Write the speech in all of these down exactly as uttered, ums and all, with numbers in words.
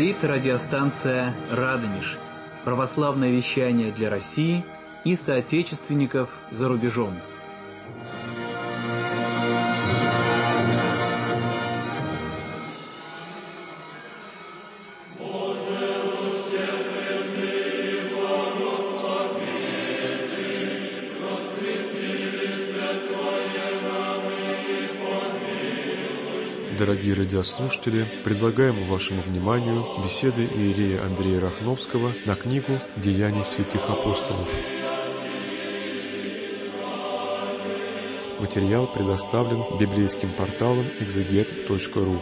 Говорит радиостанция «Радонеж». Православное вещание для России и соотечественников за рубежом. Дорогие радиослушатели, предлагаем вашему вниманию беседы иерея Андрея Рахновского на книгу «Деяния святых апостолов». Материал предоставлен библейским порталом экзегет точка ру.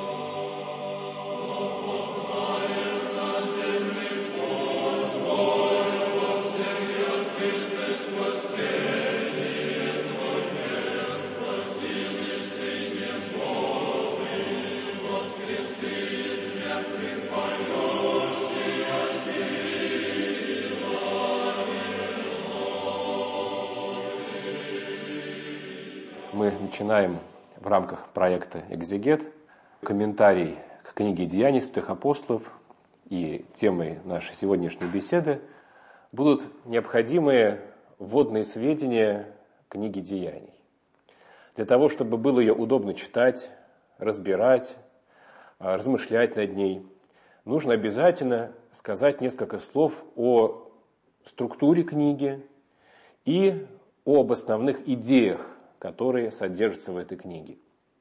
Мы начинаем в рамках проекта «Экзегет» комментарий к книге «Деяний святых апостолов», и темой нашей сегодняшней беседы будут необходимые вводные сведения книги «Деяний». Для того, чтобы было ее удобно читать, разбирать, размышлять над ней, нужно обязательно сказать несколько слов о структуре книги и об основных идеях, которые содержатся в этой книге.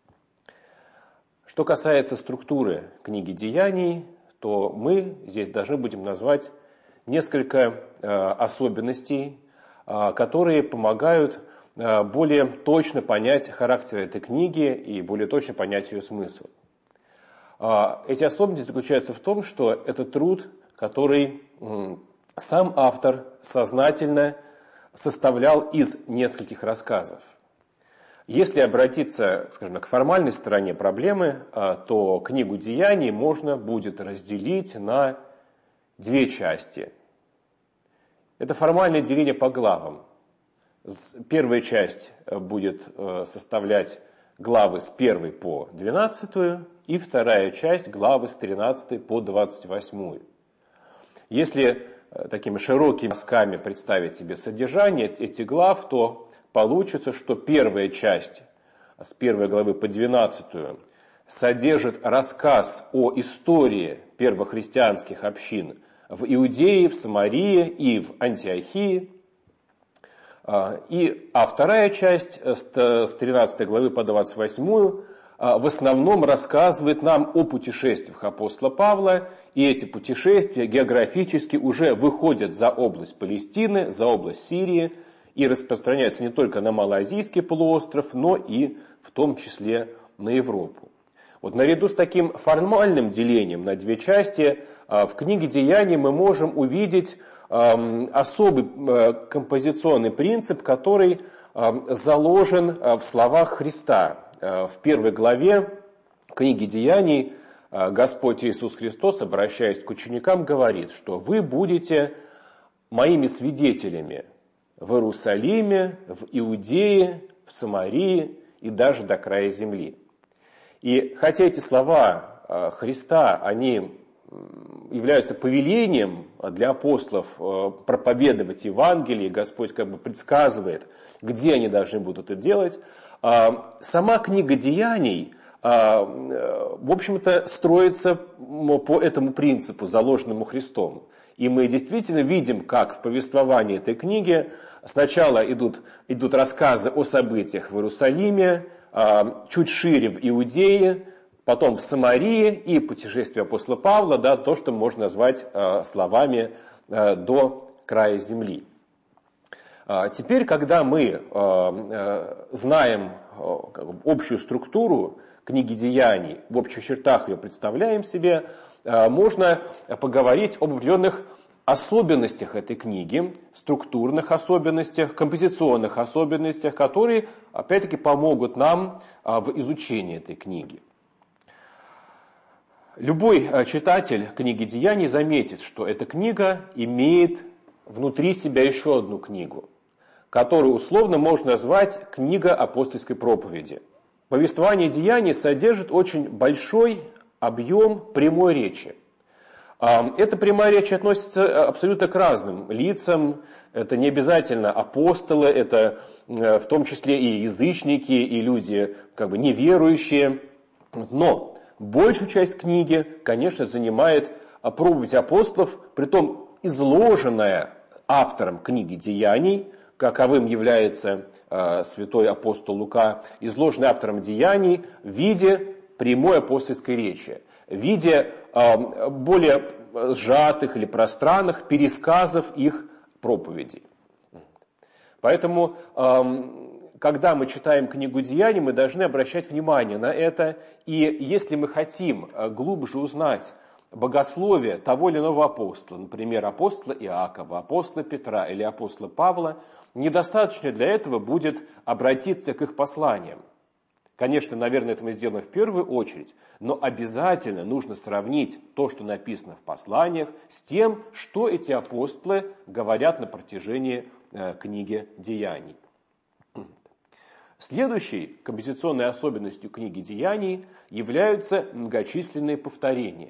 Что касается структуры книги «Деяний», то мы здесь должны будем назвать несколько э, особенностей, э, которые помогают э, более точно понять характер этой книги и более точно понять ее смысл. Э, эти особенности заключаются в том, что это труд, который э, сам автор сознательно составлял из нескольких рассказов. Если обратиться, скажем, к формальной стороне проблемы, то книгу «Деяний» можно будет разделить на две части. Это формальное деление по главам. Первая часть будет составлять главы с первой по двенадцатую, и вторая часть главы с тринадцатой по двадцать восьмую. Если такими широкими мазками представить себе содержание этих глав, то получится, что первая часть с первой главы по двенадцатую содержит рассказ о истории первохристианских общин в Иудее, в Самарии и в Антиохии. И, а вторая часть с тринадцатой главы по двадцать восьмую в основном рассказывает нам о путешествиях апостола Павла, и эти путешествия географически уже выходят за область Палестины, за область Сирии, и распространяется не только на Малоазийский полуостров, но и в том числе на Европу. Вот наряду с таким формальным делением на две части в книге «Деяний» мы можем увидеть особый композиционный принцип, который заложен в словах Христа. В первой главе книги «Деяний» Господь Иисус Христос, обращаясь к ученикам, говорит, что вы будете моими свидетелями в Иерусалиме, в Иудее, в Самарии и даже до края земли. И хотя эти слова Христа, они являются повелением для апостолов проповедовать Евангелие, Господь как бы предсказывает, где они должны будут это делать, сама книга «Деяний», в общем-то, строится по этому принципу, заложенному Христом. И мы действительно видим, как в повествовании этой книги сначала идут, идут рассказы о событиях в Иерусалиме, чуть шире в Иудее, потом в Самарии и путешествие апостола Павла, да, то, что можно назвать словами «до края земли». Теперь, когда мы знаем общую структуру книги «Деяний», в общих чертах ее представляем себе, можно поговорить об определенных особенностях этой книги, структурных особенностях, композиционных особенностях, которые, опять-таки, помогут нам в изучении этой книги. Любой читатель книги «Деяний» заметит, что эта книга имеет внутри себя еще одну книгу, которую условно можно назвать «Книга апостольской проповеди». Повествование «Деяний» содержит очень большой объем прямой речи. Эта прямая речь относится абсолютно к разным лицам. Это не обязательно апостолы, это в том числе и язычники, и люди как бы неверующие. Но большую часть книги, конечно, занимает проповедь апостолов, притом изложенная автором книги «Деяний», каковым является святой апостол Лука, изложенная автором «Деяний» в виде прямой апостольской речи, в виде более сжатых или пространных пересказов их проповедей. Поэтому, когда мы читаем книгу «Деяний», мы должны обращать внимание на это. И если мы хотим глубже узнать богословие того или иного апостола, например, апостола Иакова, апостола Петра или апостола Павла, недостаточно для этого будет обратиться к их посланиям. Конечно, наверное, это мы сделаем в первую очередь, но обязательно нужно сравнить то, что написано в посланиях, с тем, что эти апостолы говорят на протяжении э, книги «Деяний». Следующей композиционной особенностью книги «Деяний» являются многочисленные повторения.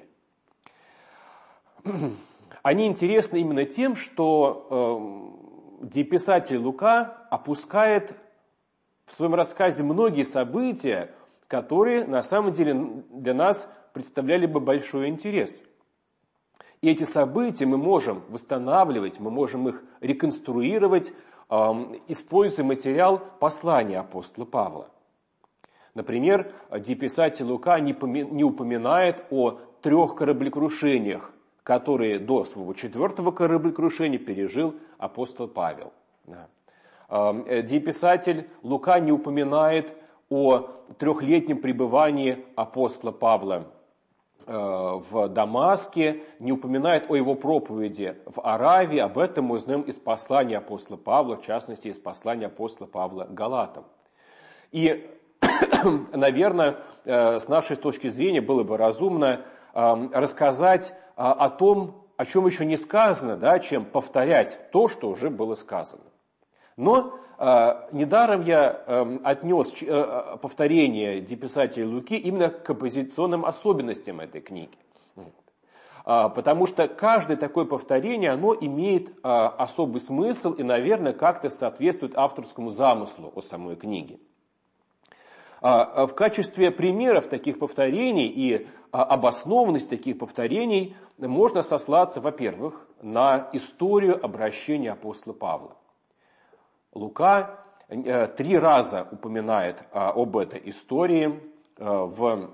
Они интересны именно тем, что э, дееписатель Лука опускает в своем рассказе многие события, которые на самом деле для нас представляли бы большой интерес. И эти события мы можем восстанавливать, мы можем их реконструировать, э, используя материал послания апостола Павла. Например, дееписатель Лука не, поми- не упоминает о трех кораблекрушениях, которые до своего четвертого кораблекрушения пережил апостол Павел. Дееписатель Лука не упоминает о трехлетнем пребывании апостола Павла в Дамаске, не упоминает о его проповеди в Аравии. Об этом мы узнаем из послания апостола Павла, в частности, из послания апостола Павла к Галатам. И, наверное, с нашей точки зрения было бы разумно рассказать о том, о чем еще не сказано, да, чем повторять то, что уже было сказано. Но э, недаром я э, отнес э, повторение дееписателя Луки именно к композиционным особенностям этой книги. Э, потому что каждое такое повторение, оно имеет э, особый смысл и, наверное, как-то соответствует авторскому замыслу о самой книге. Э, в качестве примеров таких повторений и э, обоснованности таких повторений можно сослаться, во-первых, на историю обращения апостола Павла. Лука э, три раза упоминает э, об этой истории э, в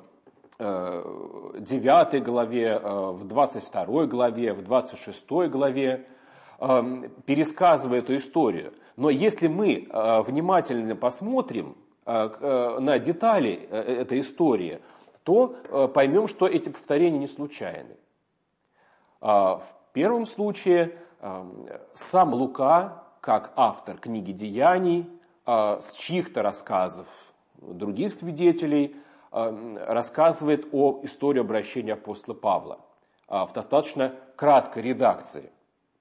э, девятой главе, э, в двадцать второй главе, в двадцать шестой главе, э, пересказывая эту историю. Но если мы э, внимательно посмотрим э, э, на детали э, этой истории, то э, поймем, что эти повторения не случайны. Э, в первом случае э, сам Лука, как автор книги «Деяний», с чьих-то рассказов других свидетелей, рассказывает о истории обращения апостола Павла в достаточно краткой редакции.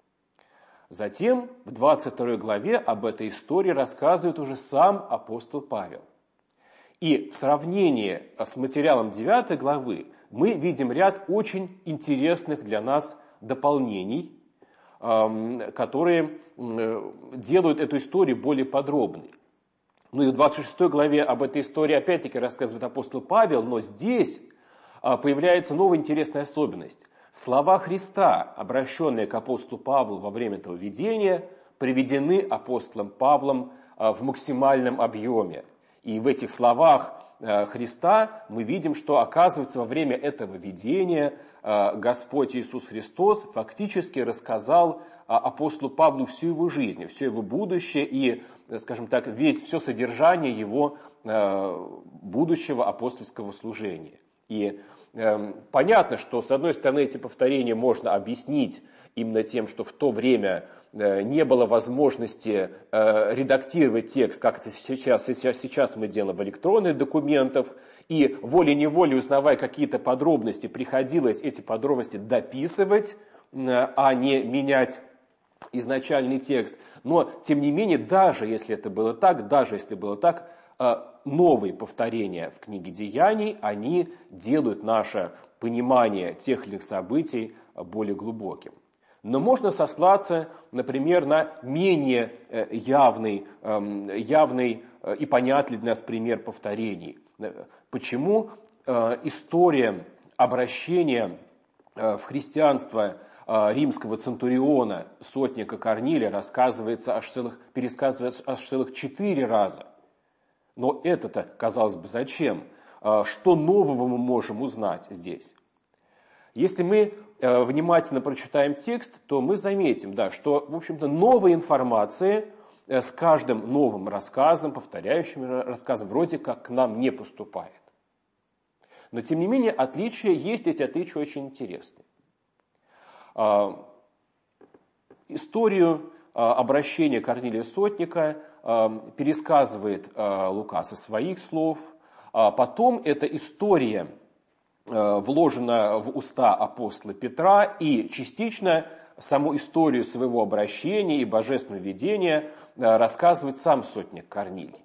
Затем в двадцать второй главе об этой истории рассказывает уже сам апостол Павел. И в сравнении с материалом девятой главы мы видим ряд очень интересных для нас дополнений, которые делают эту историю более подробной. Ну и в двадцать шестой главе об этой истории опять-таки рассказывает апостол Павел, но здесь появляется новая интересная особенность. Слова Христа, обращенные к апостолу Павлу во время этого видения, приведены апостолом Павлом в максимальном объеме. И в этих словах Христа мы видим, что, оказывается, во время этого видения Господь Иисус Христос фактически рассказал апостолу Павлу всю его жизнь, все его будущее и, скажем так, весь, все содержание его будущего апостольского служения. И э, понятно, что, с одной стороны, эти повторения можно объяснить именно тем, что в то время э, не было возможности э, редактировать текст, как это сейчас, сейчас, сейчас мы делаем в электронных документах, и волей-неволей, узнавая какие-то подробности, приходилось эти подробности дописывать, э, а не менять изначальный текст. Но, тем не менее, даже если это было так, даже если было так, новые повторения в книге «Деяний», они делают наше понимание тех или иных событий более глубоким. Но можно сослаться, например, на менее явный, явный и понятный для нас пример повторений. Почему история обращения в христианство римского центуриона, сотника Корнилия, рассказывается аж целых, пересказывается аж целых четыре раза. Но это-то, казалось бы, зачем? Что нового мы можем узнать здесь? Если мы внимательно прочитаем текст, то мы заметим, да, что, в общем-то, новая информация с каждым новым рассказом, повторяющим рассказом, вроде как к нам не поступает. Но, тем не менее, отличия есть, эти отличия очень интересны. Историю обращения Корнилия Сотника пересказывает Лука со своих слов. Потом эта история вложена в уста апостола Петра, и частично саму историю своего обращения и божественного видения рассказывает сам сотник Корнилий.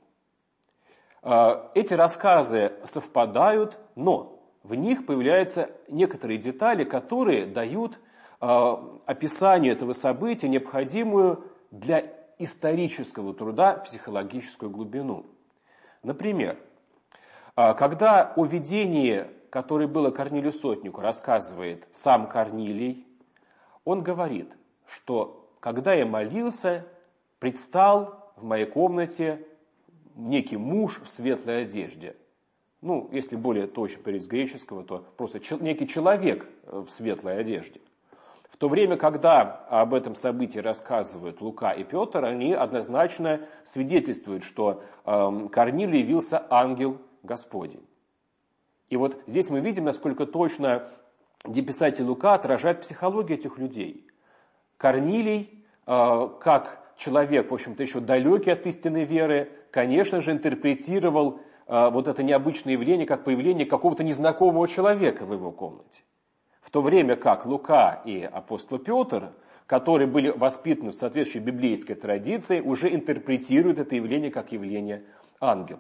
Эти рассказы совпадают, но в них появляются некоторые детали, которые дают описанию этого события необходимую для исторического труда психологическую глубину. Например, когда о видении, которое было Корнилию Сотнику, рассказывает сам Корнилий, он говорит, что когда я молился, предстал в моей комнате некий муж в светлой одежде. Ну, если более точно перевести с греческого, то просто некий человек в светлой одежде. В то время, когда об этом событии рассказывают Лука и Петр, они однозначно свидетельствуют, что э, Корнилию явился ангел Господень. И вот здесь мы видим, насколько точно писатель Лука отражает психологию этих людей. Корнилий, э, как человек, в общем-то, еще далекий от истинной веры, конечно же, интерпретировал э, вот это необычное явление как появление какого-то незнакомого человека в его комнате. В то время как Лука и апостол Петр, которые были воспитаны в соответствующей библейской традиции, уже интерпретируют это явление как явление ангела.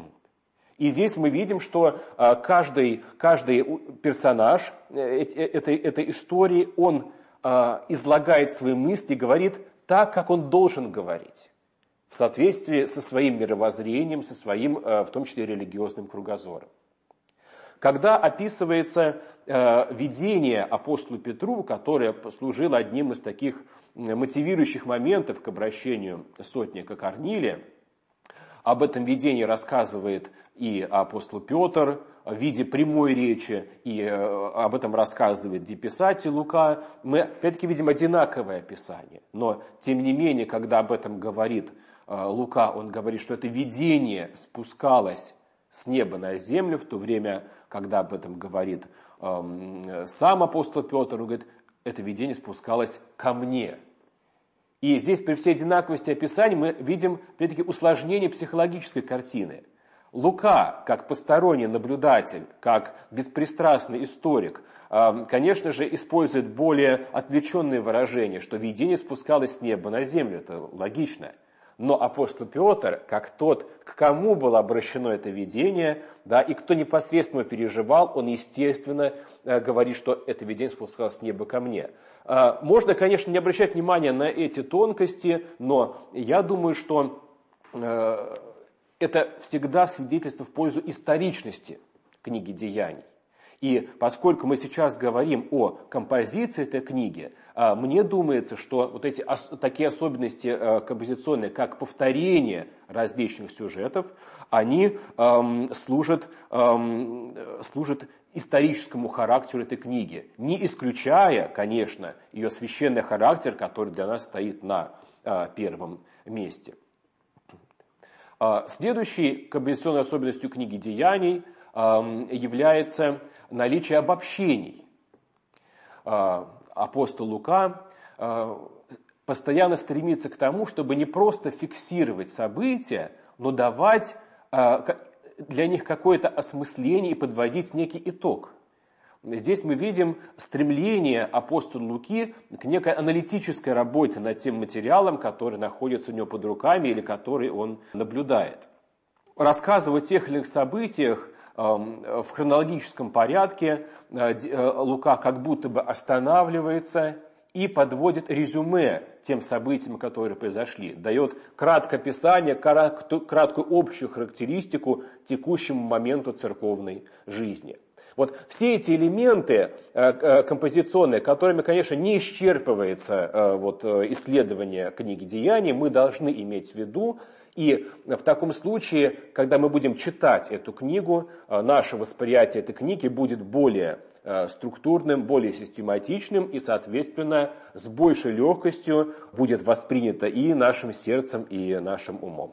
И здесь мы видим, что каждый, каждый персонаж этой, этой истории, он излагает свои мысли, говорит так, как он должен говорить, в соответствии со своим мировоззрением, со своим, в том числе, религиозным кругозором. Когда описывается э, видение апостолу Петру, которое послужило одним из таких мотивирующих моментов к обращению сотника Корнилия, об этом видении рассказывает и апостол Петр в виде прямой речи, и э, об этом рассказывает писатель Лука. Мы опять-таки видим одинаковое описание, но тем не менее, когда об этом говорит э, Лука, он говорит, что это видение спускалось с неба на землю, в то время, когда об этом говорит э, сам апостол Петр, он говорит, это видение спускалось ко мне. И здесь при всей одинаковости описаний мы видим, опять-таки, усложнение психологической картины. Лука, как посторонний наблюдатель, как беспристрастный историк, э, конечно же, использует более отвлеченные выражения, что видение спускалось с неба на землю, это логично. Но апостол Петр, как тот, к кому было обращено это видение, да, и кто непосредственно переживал, он, естественно, говорит, что это видение спускалось с неба ко мне. Можно, конечно, не обращать внимания на эти тонкости, но я думаю, что это всегда свидетельство в пользу историчности книги «Деяний». И поскольку мы сейчас говорим о композиции этой книги, мне думается, что вот эти такие особенности композиционные, как повторение различных сюжетов, они служат, служат историческому характеру этой книги, не исключая, конечно, ее священный характер, который для нас стоит на первом месте. Следующей композиционной особенностью книги «Деяний» является наличие обобщений. Апостол Лука постоянно стремится к тому, чтобы не просто фиксировать события, но давать для них какое-то осмысление и подводить некий итог. Здесь мы видим стремление апостола Луки к некой аналитической работе над тем материалом, который находится у него под руками или который он наблюдает. Рассказывая о тех или иных событиях, в хронологическом порядке Лука как будто бы останавливается и подводит резюме тем событиям, которые произошли, дает краткое описание, краткую общую характеристику текущему моменту церковной жизни. Вот все эти элементы композиционные, которыми, конечно, не исчерпывается вот, исследование книги «Деяний», мы должны иметь в виду. И в таком случае, когда мы будем читать эту книгу, наше восприятие этой книги будет более структурным, более систематичным и, соответственно, с большей легкостью будет воспринято и нашим сердцем, и нашим умом.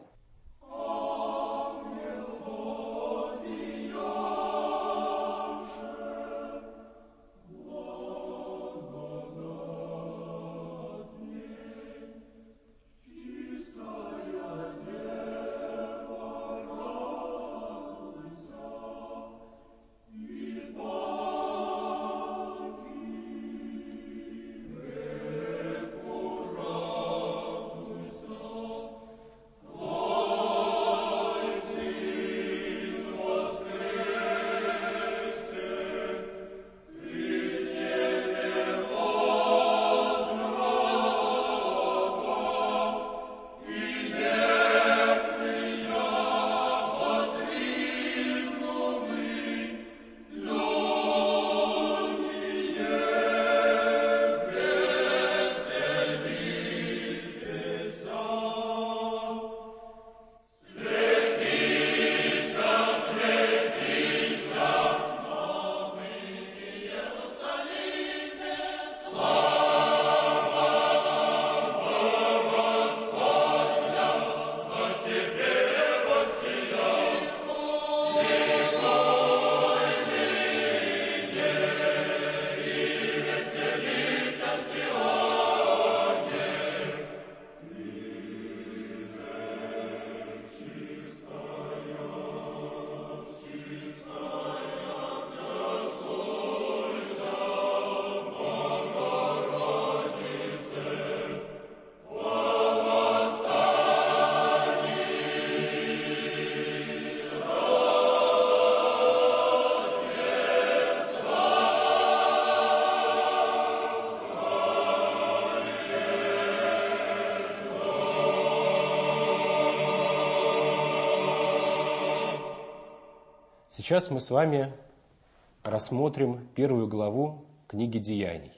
Сейчас мы с вами рассмотрим первую главу книги «Деяний».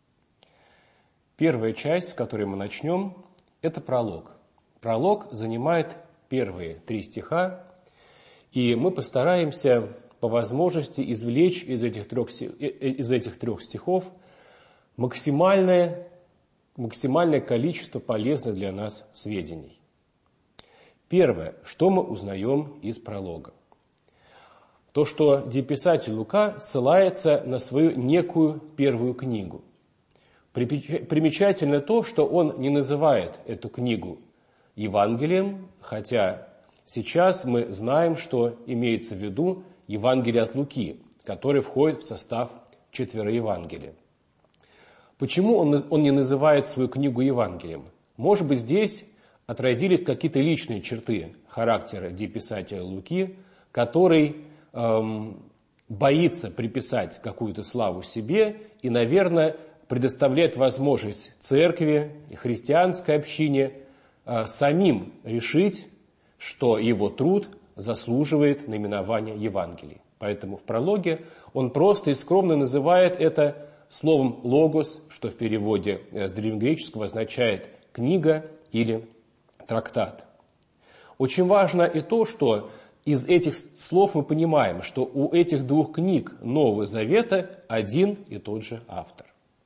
Первая часть, с которой мы начнем, это пролог. Пролог занимает первые три стиха, и мы постараемся по возможности извлечь из этих трех, из этих трех стихов максимальное, максимальное количество полезных для нас сведений. Первое, что мы узнаем из пролога. То, что дееписатель Лука ссылается на свою некую первую книгу. Примечательно то, что он не называет эту книгу Евангелием, хотя сейчас мы знаем, что имеется в виду Евангелие от Луки, который входит в состав четвероевангелия. Почему он, он не называет свою книгу Евангелием? Может быть, здесь отразились какие-то личные черты характера дееписателя Луки, который эм, боится приписать какую-то славу себе и, наверное, предоставляет возможность церкви и христианской общине э, самим решить, что его труд заслуживает наименования Евангелия. Поэтому в прологе он просто и скромно называет это словом «логос», что в переводе с древнегреческого означает «книга» или «трактат». Очень важно и то, что из этих слов мы понимаем, что у этих двух книг Нового Завета один и тот же автор.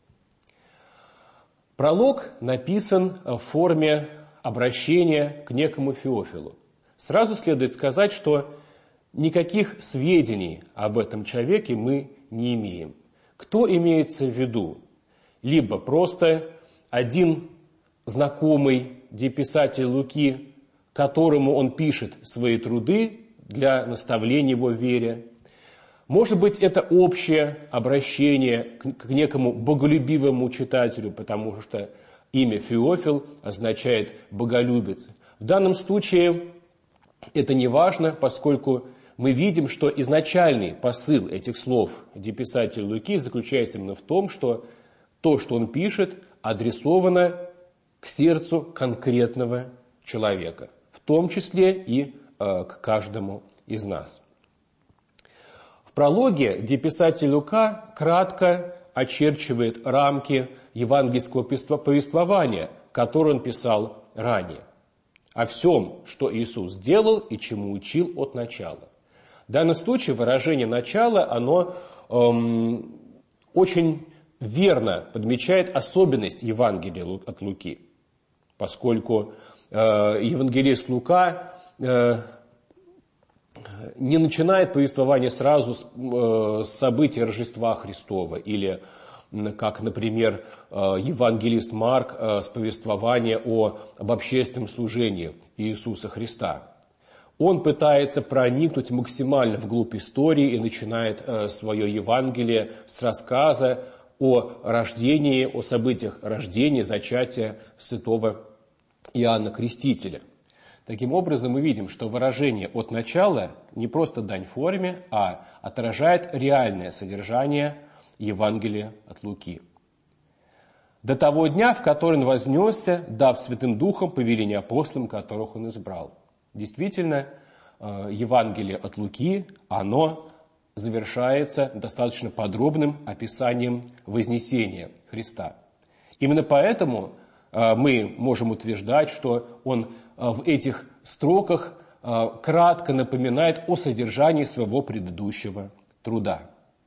Пролог написан в форме обращения к некому Феофилу. Сразу следует сказать, что никаких сведений об этом человеке мы не имеем. Кто имеется в виду? Либо просто один знакомый дееписатель Луки, которому он пишет свои труды для наставления его в вере. Может быть, это общее обращение к некому боголюбивому читателю, потому что имя Феофил означает «боголюбец». В данном случае это не важно, поскольку мы видим, что изначальный посыл этих слов, где писатель Луки, заключается именно в том, что то, что он пишет, адресовано к сердцу конкретного человека, в том числе и э, к каждому из нас. В прологе, где писатель Лука кратко очерчивает рамки евангельского повествования, которое он писал ранее, о всем, что Иисус делал и чему учил от начала. В данном случае выражение «начало», оно эм, очень верно подмечает особенность Евангелия от Луки, поскольку э, евангелист Лука э, не начинает повествование сразу с, э, с событий Рождества Христова или, как, например, э, евангелист Марк э, с повествования о, об общественном служении Иисуса Христа. Он пытается проникнуть максимально вглубь истории и начинает э, свое Евангелие с рассказа о рождении, о событиях рождения, зачатия святого Иоанна Крестителя. Таким образом, мы видим, что выражение «от начала» не просто дань форме, а отражает реальное содержание Евангелия от Луки. «До того дня, в который он вознесся, дав Святым Духом повеление апостолам, которых он избрал». Действительно, Евангелие от Луки, оно завершается достаточно подробным описанием вознесения Христа. Именно поэтому мы можем утверждать, что он в этих строках кратко напоминает о содержании своего предыдущего труда.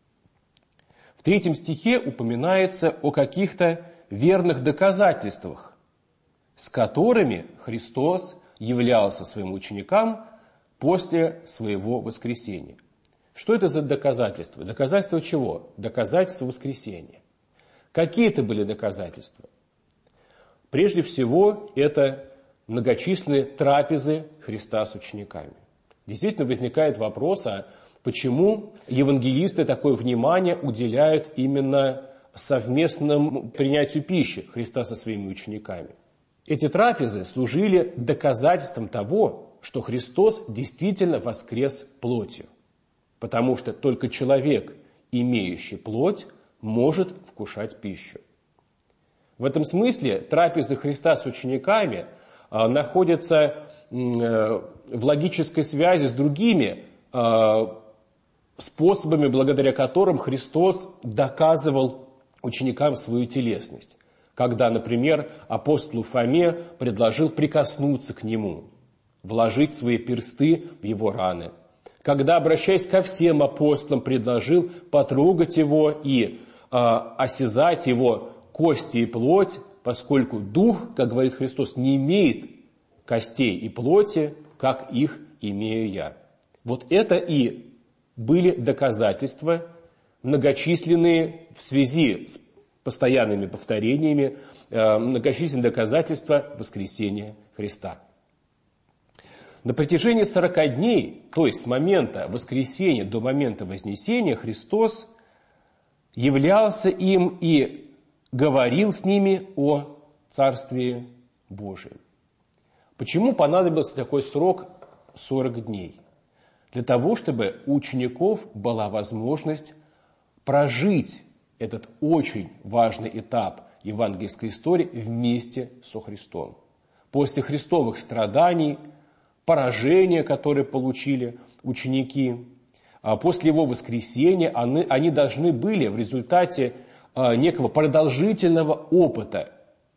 В третьем стихе упоминается о каких-то верных доказательствах, с которыми Христос являлся своим ученикам после своего воскресения. Что это за доказательства? Доказательства чего? Доказательства воскресения. Какие это были доказательства? Прежде всего, это многочисленные трапезы Христа с учениками. Действительно возникает вопрос, а почему евангелисты такое внимание уделяют именно совместному принятию пищи Христа со своими учениками? Эти трапезы служили доказательством того, что Христос действительно воскрес плотью, потому что только человек, имеющий плоть, может вкушать пищу. В этом смысле трапезы Христа с учениками а, находятся а, в логической связи с другими а, способами, благодаря которым Христос доказывал ученикам свою телесность. Когда, например, апостолу Фоме предложил прикоснуться к нему, вложить свои персты в его раны. Когда, обращаясь ко всем апостолам, предложил потрогать его и э, осязать его кости и плоть, поскольку дух, как говорит Христос, не имеет костей и плоти, как их имею я. Вот это и были доказательства, многочисленные в связи с постоянными повторениями, э, многочисленные доказательства воскресения Христа. На протяжении сорока дней, то есть с момента воскресения до момента вознесения, Христос являлся им и говорил с ними о Царстве Божьем. Почему понадобился такой срок сорок дней? Для того, чтобы у учеников была возможность прожить этот очень важный этап евангельской истории вместе со Христом. После христовых страданий, поражения, которые получили ученики, после его воскресения они, они должны были в результате некого продолжительного опыта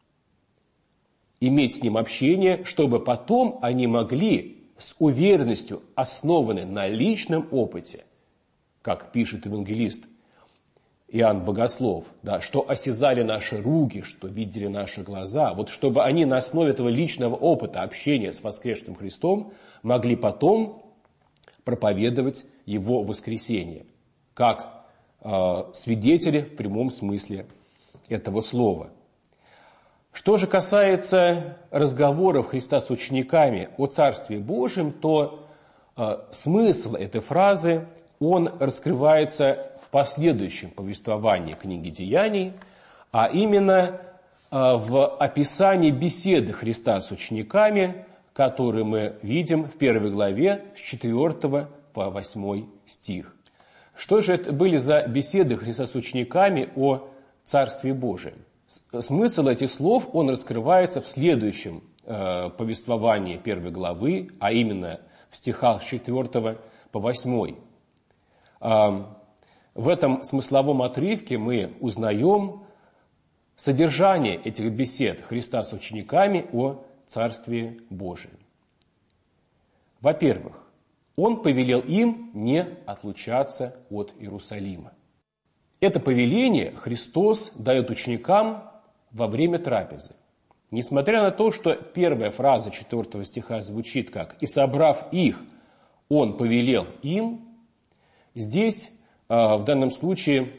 иметь с ним общение, чтобы потом они могли с уверенностью, основанной на личном опыте, как пишет евангелист Иоанн Богослов, да, что осязали наши руки, что видели наши глаза, вот чтобы они на основе этого личного опыта общения с воскресшим Христом могли потом проповедовать Его воскресение, как э, свидетели в прямом смысле этого слова. Что же касается разговоров Христа с учениками о Царстве Божьем, то э, смысл этой фразы, он раскрывается в последующем повествовании книги Деяний, а именно в описании беседы Христа с учениками, которую мы видим в первой главе с четвёртого по восьмой стих. Что же это были за беседы Христа с учениками о Царстве Божием? Смысл этих слов, он раскрывается в следующем э, повествовании первой главы, а именно в стихах с четвёртого по восьмой. Э, в этом смысловом отрывке мы узнаем содержание этих бесед Христа с учениками о Царстве Божием. Во-первых, Он повелел им не отлучаться от Иерусалима. Это повеление Христос дает ученикам во время трапезы. Несмотря на то, что первая фраза четвёртого стиха звучит как «И собрав их, Он повелел им», здесь в данном случае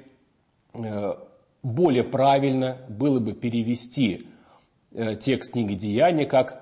более правильно было бы перевести текст книги Деяния как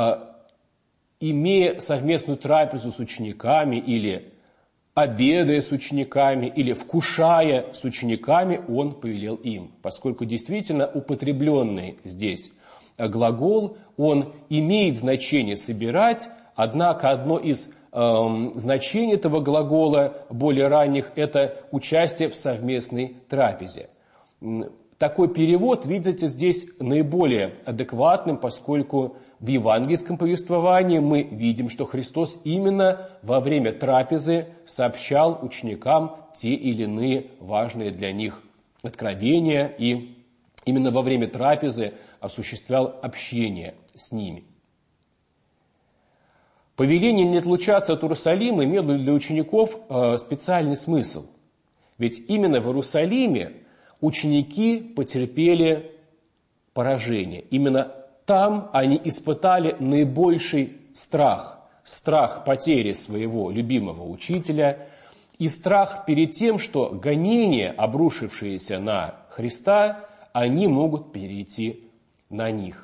«имея совместную трапезу с учениками» или «обедая с учениками» или «вкушая с учениками, Он повелел им». Поскольку действительно употребленный здесь глагол, он имеет значение «собирать», однако одно из э, значений этого глагола, более ранних, это участие в совместной трапезе. Такой перевод, видите, здесь наиболее адекватным, поскольку в евангельском повествовании мы видим, что Христос именно во время трапезы сообщал ученикам те или иные важные для них откровения, и именно во время трапезы осуществлял общение с ними. Повеление не отлучаться от Иерусалима имело для учеников специальный смысл. Ведь именно в Иерусалиме ученики потерпели поражение. Именно там они испытали наибольший страх. Страх потери своего любимого учителя и страх перед тем, что гонения, обрушившиеся на Христа, они могут перейти на них.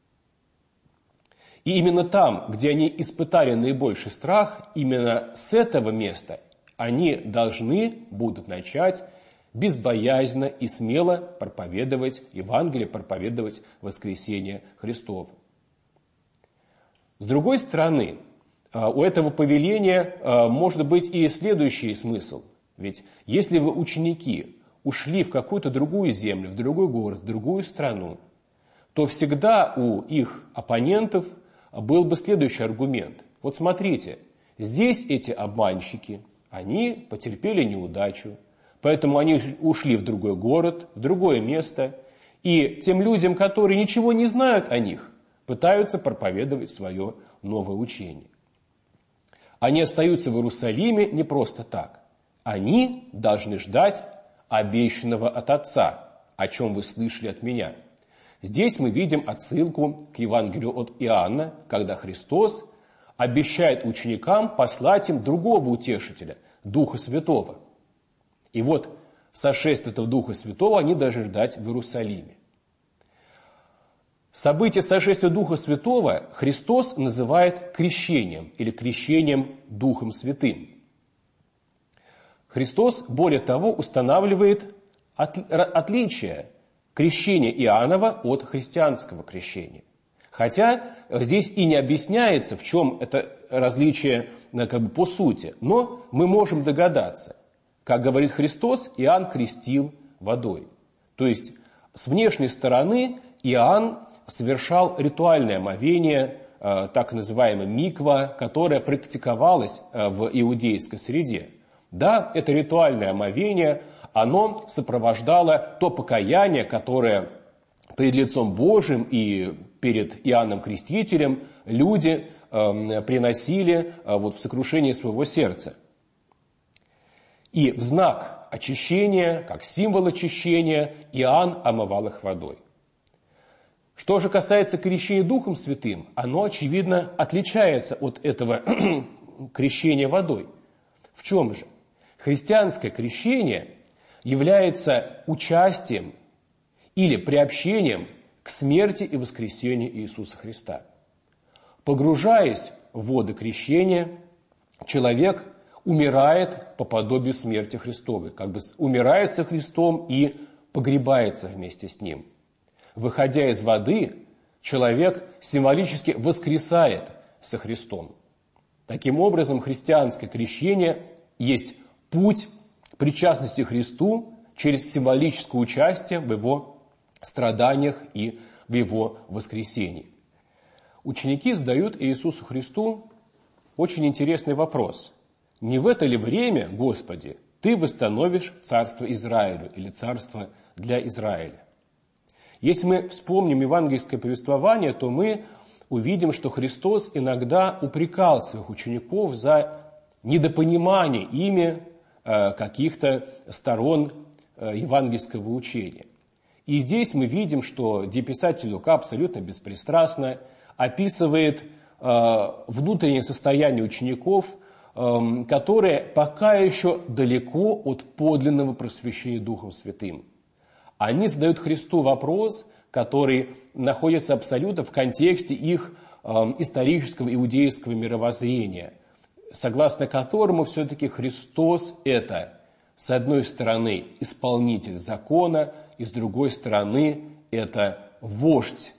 И именно там, где они испытали наибольший страх, именно с этого места они должны будут начать безбоязненно и смело проповедовать Евангелие, проповедовать воскресение Христово. С другой стороны, у этого повеления может быть и следующий смысл. Ведь если вы, ученики, ушли в какую-то другую землю, в другой город, в другую страну, то всегда у их оппонентов был бы следующий аргумент. Вот смотрите, здесь эти обманщики, они потерпели неудачу, поэтому они ушли в другой город, в другое место, и тем людям, которые ничего не знают о них, пытаются проповедовать свое новое учение. Они остаются в Иерусалиме не просто так. Они должны ждать обещанного от Отца, о чем вы слышали от меня. Здесь мы видим отсылку к Евангелию от Иоанна, когда Христос обещает ученикам послать им другого утешителя, Духа Святого. И вот сошествие этого Духа Святого они должны ждать в Иерусалиме. Событие сошествия Духа Святого Христос называет крещением или крещением Духом Святым. Христос, более того, устанавливает отличие крещения Иоаннова от христианского крещения. Хотя здесь и не объясняется, в чем это различие как бы, по сути, но мы можем догадаться. Как говорит Христос, Иоанн крестил водой. То есть с внешней стороны Иоанн совершал ритуальное омовение, так называемое миква, которое практиковалось в иудейской среде. Да, это ритуальное омовение, оно сопровождало то покаяние, которое перед лицом Божьим и перед Иоанном Крестителем люди э, приносили э, вот, в сокрушении своего сердца. И в знак очищения, как символ очищения, Иоанн омывал их водой. Что же касается крещения Духом Святым, оно, очевидно, отличается от этого крещения водой. В чем же? Христианское крещение является участием или приобщением к смерти и воскресению Иисуса Христа. Погружаясь в воды крещения, человек умирает по подобию смерти Христовой, как бы умирает со Христом и погребается вместе с Ним. Выходя из воды, человек символически воскресает со Христом. Таким образом, христианское крещение есть путь причастности к Христу через символическое участие в Его страданиях и в Его воскресении. Ученики задают Иисусу Христу очень интересный вопрос. Не в это ли время, Господи, Ты восстановишь царство Израилю или царство для Израиля? Если мы вспомним евангельское повествование, то мы увидим, что Христос иногда упрекал своих учеников за недопонимание ими каких-то сторон евангельского учения. И здесь мы видим, что писатель Лука абсолютно беспристрастно описывает внутреннее состояние учеников, которые пока еще далеко от подлинного просвещения Духом Святым. Они задают Христу вопрос, который находится абсолютно в контексте их исторического иудейского мировоззрения, согласно которому все-таки Христос – это, с одной стороны, исполнитель закона, и с другой стороны, это вождь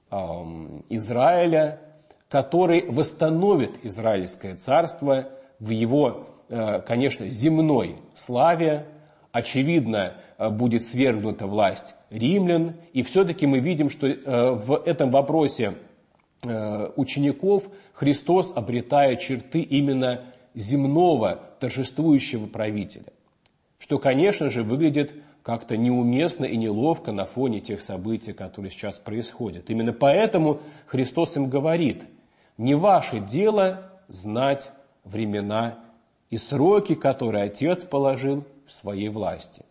Израиля, который восстановит Израильское царство в его, конечно, земной славе. Очевидно, будет свергнута власть римлян, и все-таки мы видим, что в этом вопросе учеников Христос обретает черты именно земного торжествующего правителя, что, конечно же, выглядит как-то неуместно и неловко на фоне тех событий, которые сейчас происходят. Именно поэтому Христос им говорит: не ваше дело знать времена и сроки, которые Отец положил в своей власти.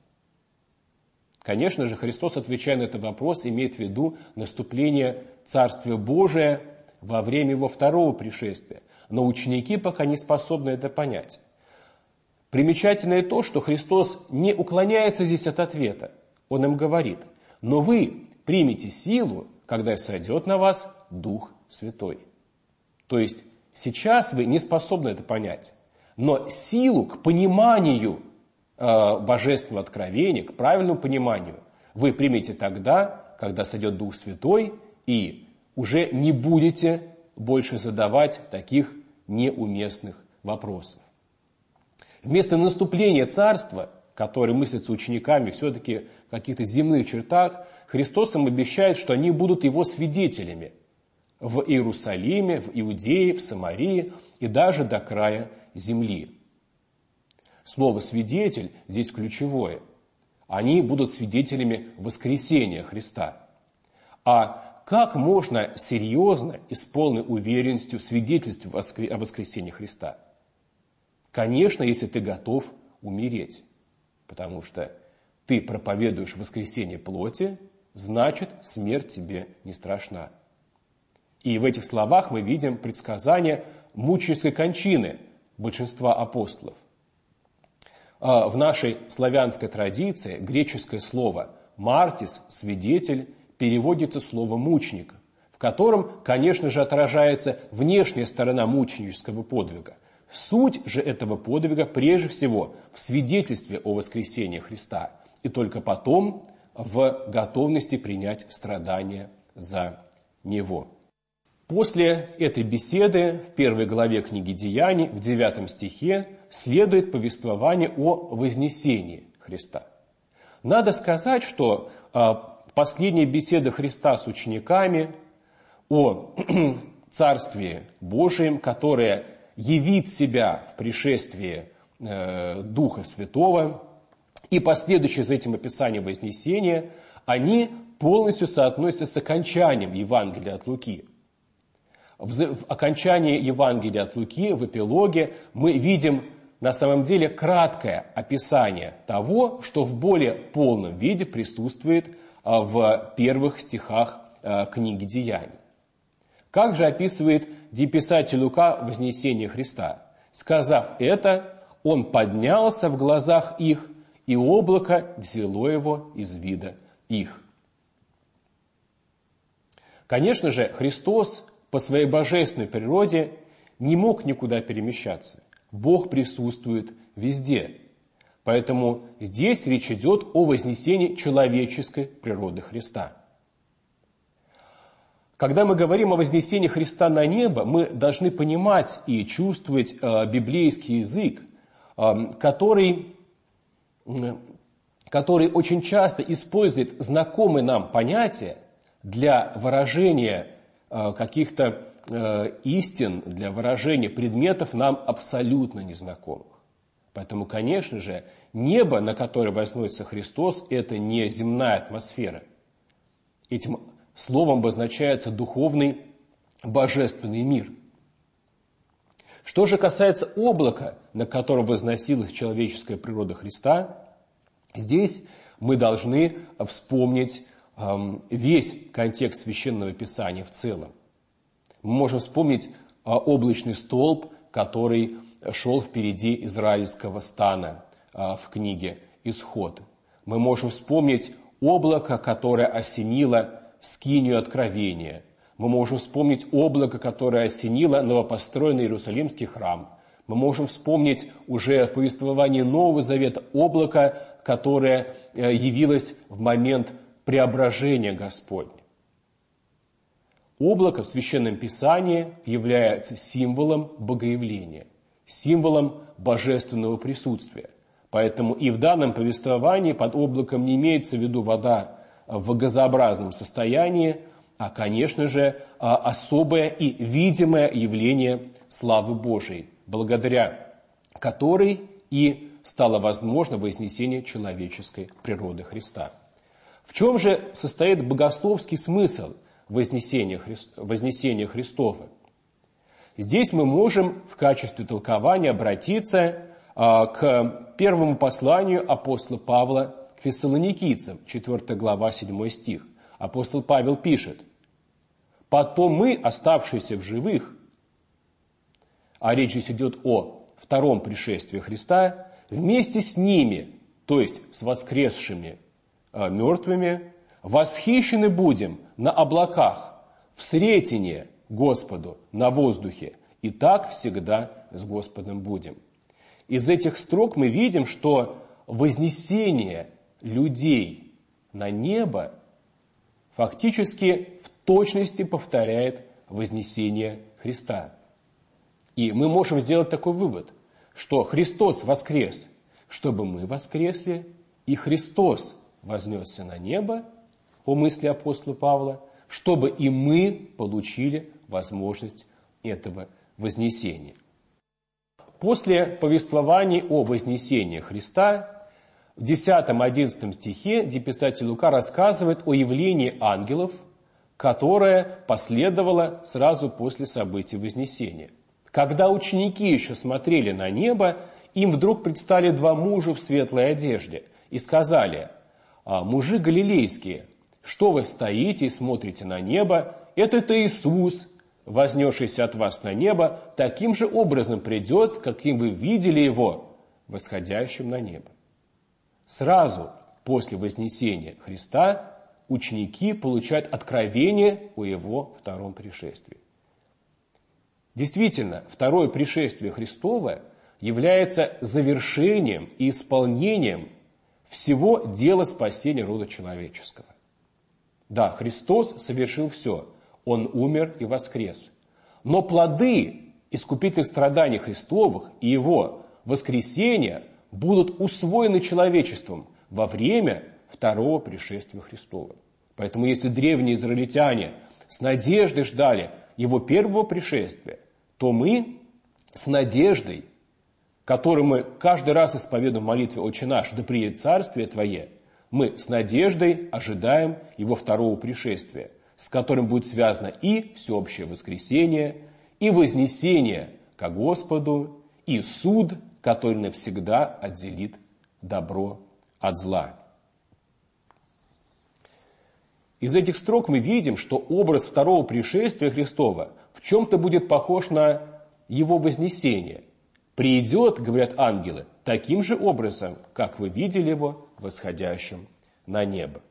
Конечно же, Христос, отвечая на этот вопрос, имеет в виду наступление Царствия Божия во время Его второго пришествия. Но ученики пока не способны это понять. Примечательно и то, что Христос не уклоняется здесь от ответа. Он им говорит: но вы примете силу, когда сойдет на вас Дух Святой. То есть сейчас вы не способны это понять. Но силу к пониманию э, божественного откровения, к правильному пониманию вы примете тогда, когда сойдет Дух Святой, и уже не будете больше задавать таких неуместных вопросов. Вместо наступления царства, которое мыслится учениками все-таки в каких-то земных чертах, Христос им обещает, что они будут Его свидетелями в Иерусалиме, в Иудее, в Самарии и даже до края земли. Слово «свидетель» здесь ключевое. Они будут свидетелями воскресения Христа. А как можно серьезно и с полной уверенностью свидетельствовать о воскресении Христа? Конечно, если ты готов умереть, потому что ты проповедуешь воскресение плоти, значит, смерть тебе не страшна. И в этих словах мы видим предсказание мученической кончины большинства апостолов. В нашей славянской традиции греческое слово «мартис», «свидетель», переводится слово «мученик», в котором, конечно же, отражается внешняя сторона мученического подвига. Суть же этого подвига прежде всего в свидетельстве о воскресении Христа, и только потом в готовности принять страдания за Него. После этой беседы в первой главе книги Деяний, в девятом стихе, следует повествование о вознесении Христа. Надо сказать, что последняя беседа Христа с учениками о Царстве Божием, которое явит себя в пришествии Духа Святого, и последующее за этим описание вознесения, они полностью соотносятся с окончанием Евангелия от Луки. В окончании Евангелия от Луки, в эпилоге, мы видим на самом деле краткое описание того, что в более полном виде присутствует в первых стихах книги Деяний. Как же описывает писатель Лука вознесение Христа? «Сказав это, он поднялся в глазах их, и облако взяло его из вида их». Конечно же, Христос по своей божественной природе не мог никуда перемещаться. Бог присутствует везде. Поэтому здесь речь идет о вознесении человеческой природы Христа. Когда мы говорим о вознесении Христа на небо, мы должны понимать и чувствовать э, библейский язык, э, который, э, который очень часто использует знакомые нам понятия для выражения э, каких-то э, истин, для выражения предметов нам абсолютно незнакомых. Поэтому, конечно же, небо, на которое возносится Христос, это не земная атмосфера. Этим словом обозначается духовный, божественный мир. Что же касается облака, на котором возносилась человеческая природа Христа, здесь мы должны вспомнить эм, весь контекст Священного Писания в целом. Мы можем вспомнить э, облачный столб, который шел впереди израильского стана э, в книге «Исход». Мы можем вспомнить облако, которое осенило скинию откровения. Мы можем вспомнить облако, которое осенило новопостроенный Иерусалимский храм. Мы можем вспомнить уже в повествовании Нового Завета облако, которое явилось в момент преображения Господня. Облако в Священном Писании является символом богоявления, символом божественного присутствия. Поэтому и в данном повествовании под облаком не имеется в виду вода в газообразном состоянии, а, конечно же, особое и видимое явление славы Божией, благодаря которой и стало возможно вознесение человеческой природы Христа. В чем же состоит богословский смысл вознесения, Христ... вознесения Христова? Здесь мы можем в качестве толкования обратиться а, к первому посланию апостола Павла к фессалоникийцам, четвёртая глава, седьмой стих. Апостол Павел пишет: «Потом мы, оставшиеся в живых», а речь здесь идет о втором пришествии Христа, «вместе с ними», то есть с воскресшими э, мертвыми, «восхищены будем на облаках, в сретение Господу на воздухе, и так всегда с Господом будем». Из этих строк мы видим, что вознесение людей на небо фактически в точности повторяет вознесение Христа. И мы можем сделать такой вывод, что Христос воскрес, чтобы мы воскресли, и Христос вознесся на небо, по мысли апостола Павла, чтобы и мы получили возможность этого вознесения. После повествования о вознесении Христа в десятом-одиннадцатом стихе, где писатель Лука рассказывает о явлении ангелов, которое последовало сразу после событий Вознесения. Когда ученики еще смотрели на небо, им вдруг предстали два мужа в светлой одежде и сказали: «Мужи галилейские, что вы стоите и смотрите на небо? Это-то Иисус, вознесшийся от вас на небо, таким же образом придет, каким вы видели его, восходящим на небо». Сразу после вознесения Христа ученики получают откровение о его втором пришествии. Действительно, второе пришествие Христово является завершением и исполнением всего дела спасения рода человеческого. Да, Христос совершил все. Он умер и воскрес. Но плоды искупительных страданий Христовых и его воскресения будут усвоены человечеством во время второго пришествия Христова. Поэтому если древние израильтяне с надеждой ждали его первого пришествия, то мы с надеждой, которую мы каждый раз исповедуем в молитве «Отче наш, да приедет царствие Твое», мы с надеждой ожидаем его второго пришествия, с которым будет связано и всеобщее воскресение, и вознесение ко Господу, и суд, который навсегда отделит добро от зла. Из этих строк мы видим, что образ второго пришествия Христова в чем-то будет похож на его вознесение. «Придет, — говорят ангелы, — таким же образом, как вы видели его восходящим на небо».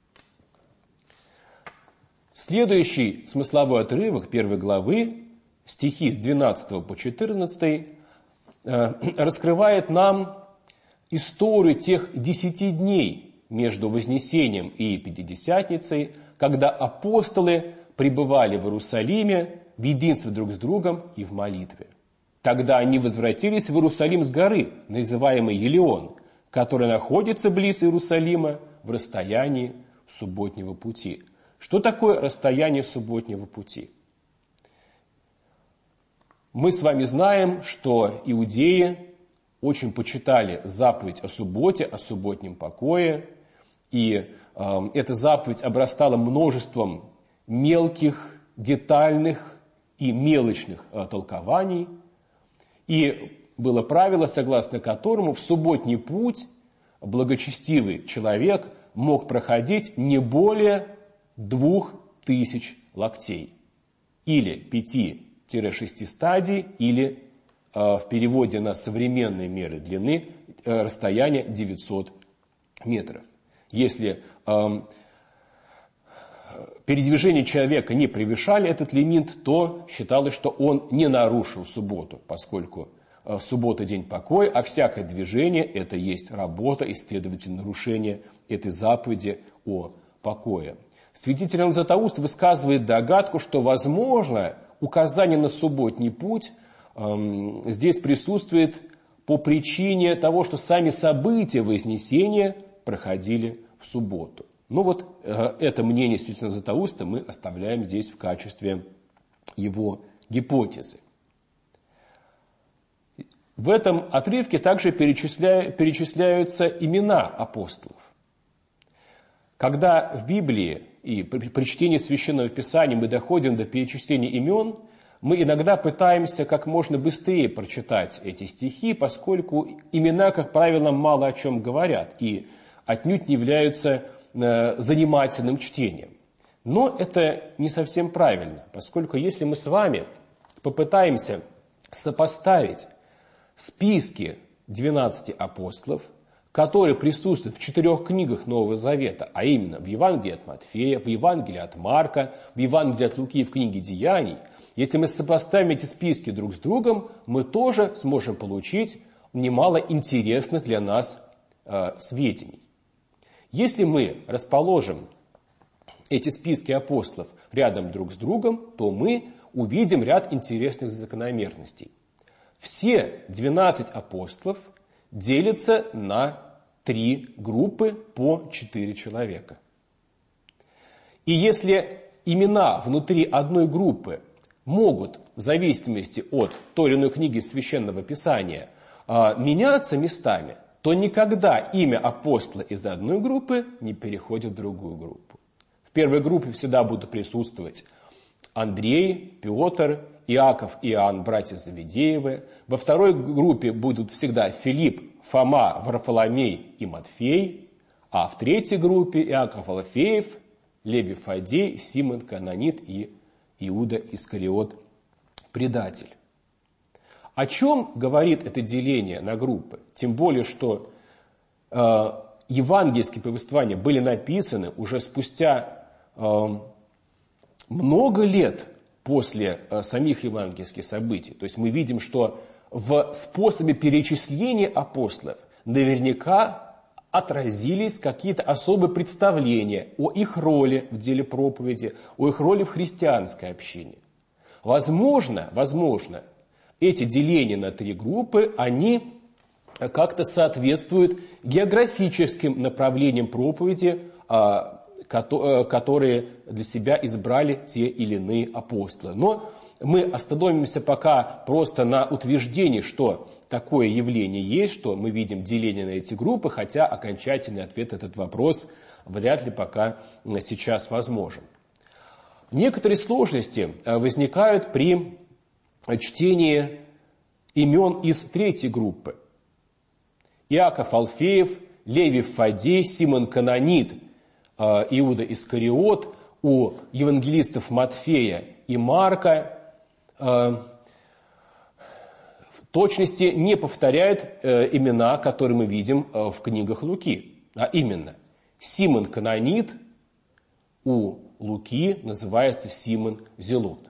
Следующий смысловой отрывок первой главы, стихи с двенадцатого по четырнадцатый, раскрывает нам историю тех десяти дней между Вознесением и Пятидесятницей, когда апостолы пребывали в Иерусалиме в единстве друг с другом и в молитве. Тогда они возвратились в Иерусалим с горы, называемой Елеон, которая находится близ Иерусалима в расстоянии субботнего пути. Что такое расстояние субботнего пути? Мы с вами знаем, что иудеи очень почитали заповедь о субботе, о субботнем покое, и э, эта заповедь обрастала множеством мелких, детальных и мелочных э, толкований. И было правило, согласно которому в субботний путь благочестивый человек мог проходить не более двух тысяч локтей, или пяти-шести стадий, или э, в переводе на современные меры длины э, расстояние девятьсот метров. Если э, передвижения человека не превышали этот лимит, то считалось, что он не нарушил субботу, поскольку э, суббота – день покоя, а всякое движение – это есть работа и, следовательно, нарушение этой заповеди о покое. Святитель Иоанн Златоуст высказывает догадку, что, возможно, указание на субботний путь э, здесь присутствует по причине того, что сами события Вознесения проходили в субботу. Ну вот э, это мнение святителя Златоуста мы оставляем здесь в качестве его гипотезы. В этом отрывке также перечисля... перечисляются имена апостолов. Когда в Библии и при, при чтении Священного Писания мы доходим до перечисления имен, мы иногда пытаемся как можно быстрее прочитать эти стихи, поскольку имена, как правило, мало о чем говорят и отнюдь не являются э, занимательным чтением. Но это не совсем правильно, поскольку если мы с вами попытаемся сопоставить списки двенадцати апостолов, которые присутствуют в четырех книгах Нового Завета, а именно в Евангелии от Матфея, в Евангелии от Марка, в Евангелии от Луки и в книге Деяний, если мы сопоставим эти списки друг с другом, мы тоже сможем получить немало интересных для нас э, сведений. Если мы расположим эти списки апостолов рядом друг с другом, то мы увидим ряд интересных закономерностей. Все двенадцать апостолов делятся на три группы по четыре человека. И если имена внутри одной группы могут, в зависимости от той или иной книги Священного Писания, меняться местами, то никогда имя апостола из одной группы не переходит в другую группу. В первой группе всегда будут присутствовать Андрей, Петр, Иаков и Иоанн, братья Завидеевы. Во второй группе будут всегда Филипп, Фома, Варфоломей и Матфей. А в третьей группе Иаков Алфеев, Левий Фадей, Симон Канонит и Иуда Искариот, предатель. О чем говорит это деление на группы? Тем более, что э, евангельские повествования были написаны уже спустя э, много лет после э, самих евангельских событий. То есть мы видим, что в способе перечисления апостолов наверняка отразились какие-то особые представления о их роли в деле проповеди, о их роли в христианской общине. Возможно, возможно, эти деления на три группы, они как-то соответствуют географическим направлениям проповеди, которые для себя избрали те или иные апостолы. Но мы остановимся пока просто на утверждении, что такое явление есть, что мы видим деление на эти группы, хотя окончательный ответ на этот вопрос вряд ли пока сейчас возможен. Некоторые сложности возникают при чтении имен из третьей группы. Иаков Алфеев, Левий Фадей, Симон Канонит, Иуда Искариот, у евангелистов Матфея и Марка в точности не повторяют имена, которые мы видим в книгах Луки. А именно, Симон Канонит у Луки называется Симон Зелот.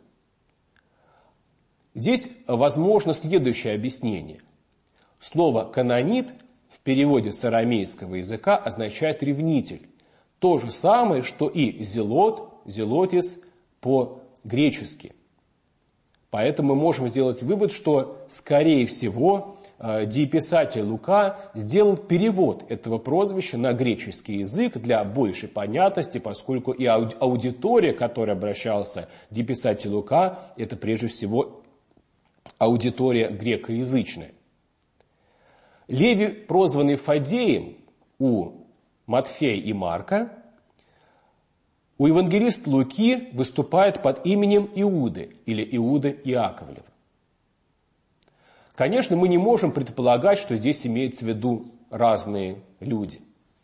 Здесь возможно следующее объяснение. Слово «канонит» в переводе с арамейского языка означает «ревнитель». То же самое, что и «зелот», «зелотис» по-гречески. Поэтому мы можем сделать вывод, что, скорее всего, дееписатель Лука сделал перевод этого прозвища на греческий язык для большей понятности, поскольку и аудитория, к которой обращался дееписатель Лука, это прежде всего аудитория грекоязычная. Левий, прозванный Фадеем у Матфея и Марка, у евангелиста Луки выступает под именем Иуды или Иуда Иаковлева. Конечно, мы не можем предполагать, что здесь имеется в виду разные люди.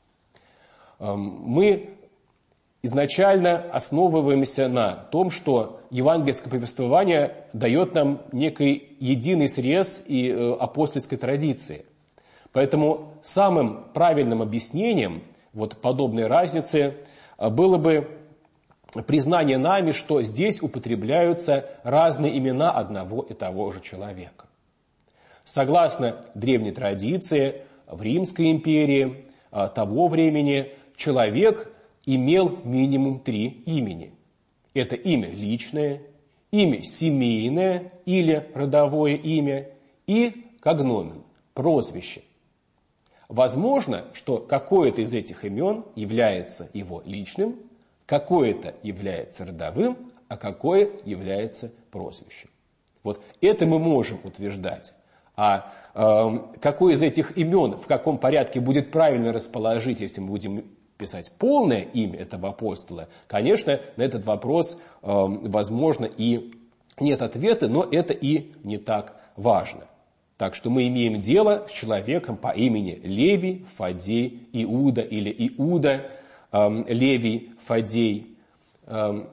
Мы изначально основываемся на том, что евангельское повествование дает нам некий единый срез и апостольской традиции. Поэтому самым правильным объяснением вот подобной разницы было бы признание нами, что здесь употребляются разные имена одного и того же человека. Согласно древней традиции, в Римской империи того времени человек имел минимум три имени. Это имя личное, имя семейное или родовое имя и когномен, прозвище. Возможно, что какое-то из этих имен является его личным, какое-то является родовым, а какое является прозвищем. Вот это мы можем утверждать. А э, какое из этих имен, в каком порядке будет правильно расположить, если мы будем писать полное имя этого апостола, конечно, на этот вопрос, э, возможно, и нет ответа, но это и не так важно. Так что мы имеем дело с человеком по имени Левий, Фадей, Иуда или Иуда, э, Левий, Фадей. Э,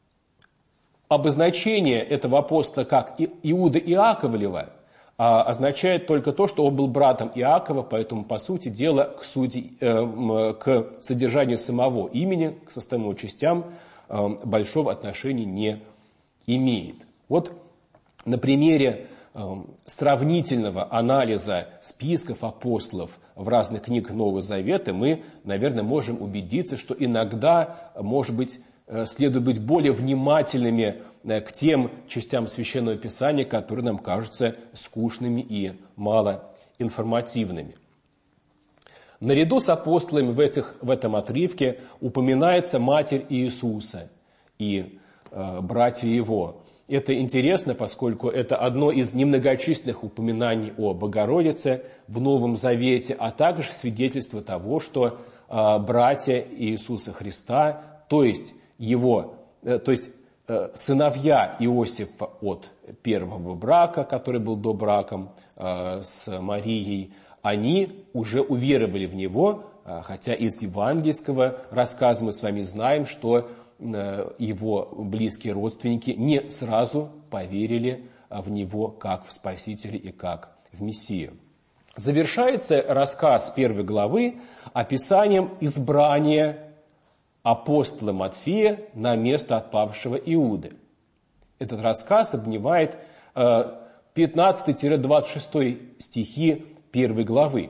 обозначение этого апостола как Иуда Иаковлева означает только то, что он был братом Иакова, поэтому, по сути дела, к, сути, э, к содержанию самого имени, к составным частям э, большого отношения не имеет. Вот на примере э, сравнительного анализа списков апостолов в разных книгах Нового Завета мы, наверное, можем убедиться, что иногда, может быть, следует быть более внимательными к тем частям Священного Писания, которые нам кажутся скучными и малоинформативными. Наряду с апостолами в, этих, в этом отрывке упоминается Матерь Иисуса и э, братья Его. Это интересно, поскольку это одно из немногочисленных упоминаний о Богородице в Новом Завете, а также свидетельство того, что э, братья Иисуса Христа, то есть его, то есть сыновья Иосифа от первого брака, который был до браком с Марией, они уже уверовали в него, хотя из евангельского рассказа мы с вами знаем, что его близкие родственники не сразу поверили в него как в Спасителя и как в Мессию. Завершается рассказ первой главы описанием избрания апостола Матфея на место отпавшего Иуды. Этот рассказ обнимает пятнадцатый-двадцать шестой стихи первой главы.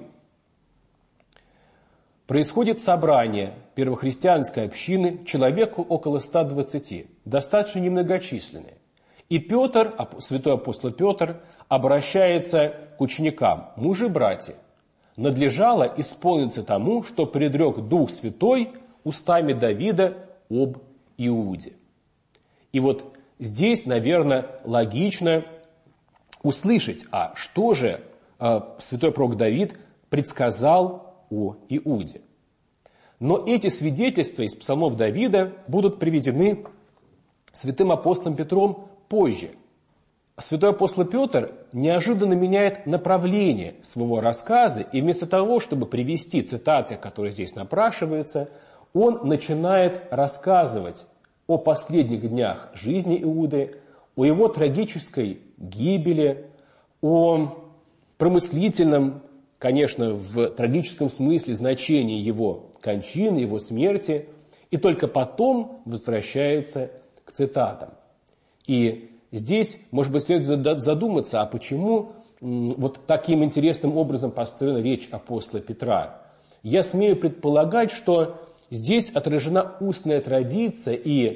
Происходит собрание первохристианской общины, человеку около ста двадцати, достаточно немногочисленное. И Петр, святой апостол Петр, обращается к ученикам: «Мужи, братья, надлежало исполниться тому, что предрек Дух Святой устами Давида об Иуде». И вот здесь, наверное, логично услышать, а что же э, святой пророк Давид предсказал о Иуде. Но эти свидетельства из псалмов Давида будут приведены святым апостолом Петром позже. Святой апостол Петр неожиданно меняет направление своего рассказа, и вместо того, чтобы привести цитаты, которые здесь напрашиваются, он начинает рассказывать о последних днях жизни Иуды, о его трагической гибели, о промыслительном, конечно, в трагическом смысле значении его кончины, его смерти, и только потом возвращается к цитатам. И здесь, может быть, следует задуматься, а почему вот таким интересным образом построена речь апостола Петра. Я смею предполагать, что здесь отражена устная традиция, и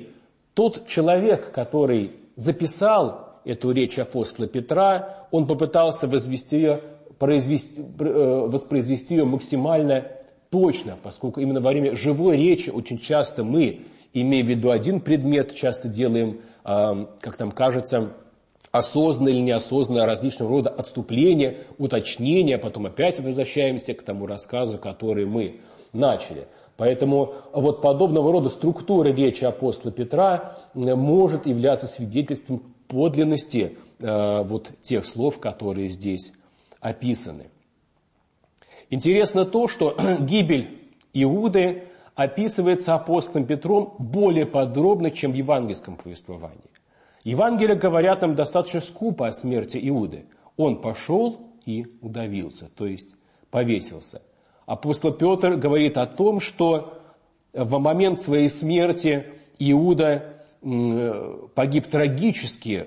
Тот человек, который записал эту речь апостола Петра, он попытался возвести ее, произвести, воспроизвести ее максимально точно, поскольку именно во время живой речи очень часто мы, имея в виду один предмет, часто делаем, как нам кажется, осознанно или неосознанно различного рода отступления, уточнения, потом опять возвращаемся к тому рассказу, который мы начали. Поэтому вот подобного рода структура речи апостола Петра может являться свидетельством подлинности э, вот тех слов, которые здесь описаны. Интересно то, что гибель Иуды описывается апостолом Петром более подробно, чем в евангельском повествовании. Евангелия говорят нам достаточно скупо о смерти Иуды. Он пошел и удавился, то есть повесился. Апостол Петр говорит о том, что в момент своей смерти Иуда погиб трагически,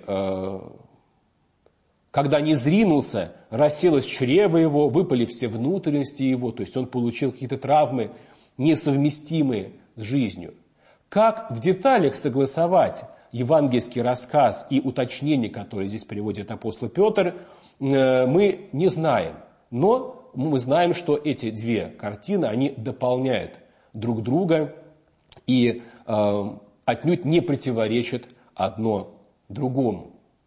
когда не зринулся, расселось чрево его, выпали все внутренности его, то есть он получил какие-то травмы, несовместимые с жизнью. Как в деталях согласовать евангельский рассказ и уточнение, которые здесь приводит апостол Петр, мы не знаем. Но мы знаем, что эти две картины, они дополняют друг друга и э, отнюдь не противоречат одно другому.